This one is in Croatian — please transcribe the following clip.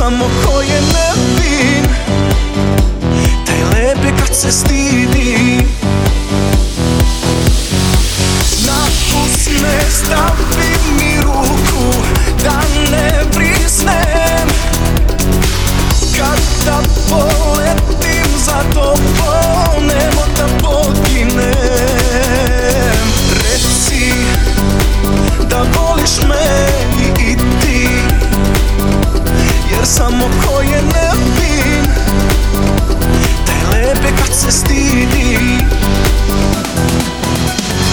samo ko je nevin, taj lep je kad se stidi. Na usne stavi mi ruku da ne brisnem, kada poletim za tobom nemo da poginem. Reci da voliš me i ti, jer samo ko je nevin, taj lep je kad se stidi.